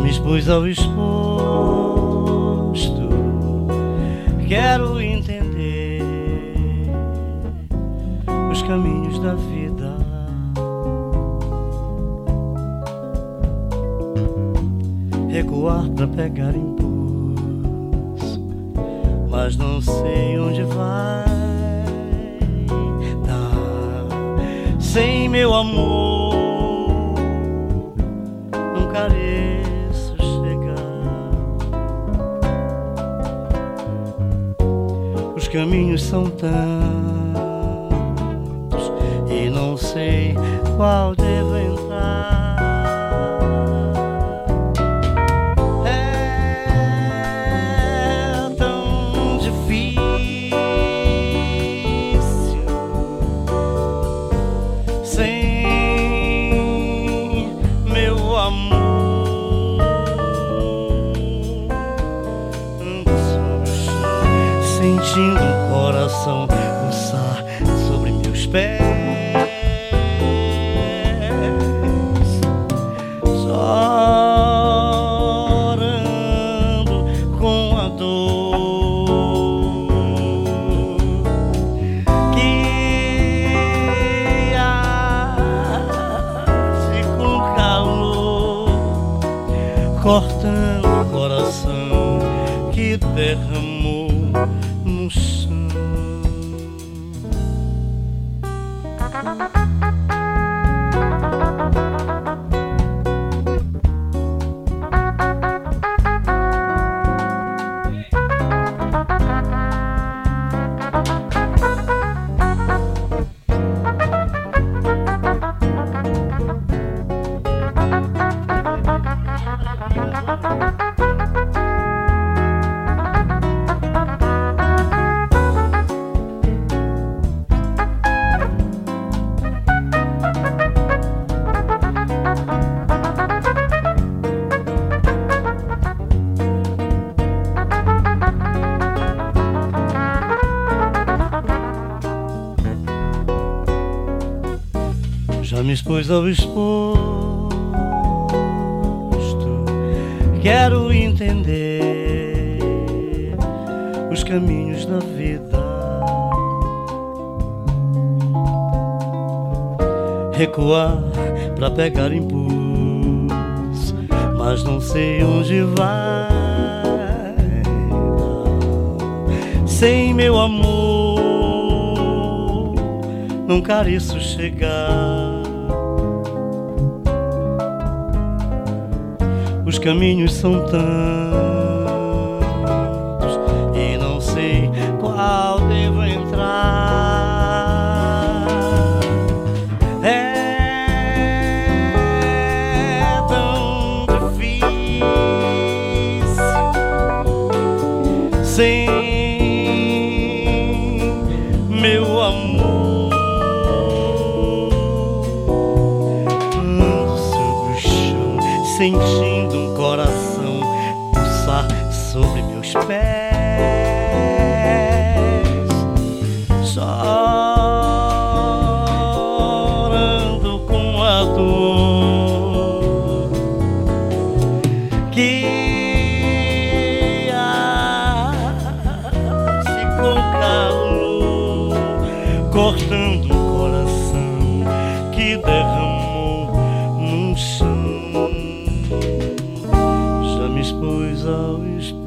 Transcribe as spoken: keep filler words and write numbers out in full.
me expus ao exposto, quero entender os caminhos da vida. Recuar pra pegar impulso, mas não sei onde vai dar. Sem meu amor não careço chegar. Os caminhos são tantos e não sei qual devo entrar. Sentindo o coração pulsar sobre meus pés, chorando com a dor que arde com calor, cortando o coração que derramou no chão. Já me expus ao exposto, quero entender os caminhos da vida. Recuar pra pegar impulso, mas não sei onde vai dar. Sem meu amor não careço chegar. Os caminhos são tantos e não sei qual devo entrar. É tão difícil sem meu amor. Ando sobre o chão, sentindo um coração pulsar sobre meus pés, chorando com a dor que arde com calor, cortando um coração que derramou no chão. Já me expus ao espelho,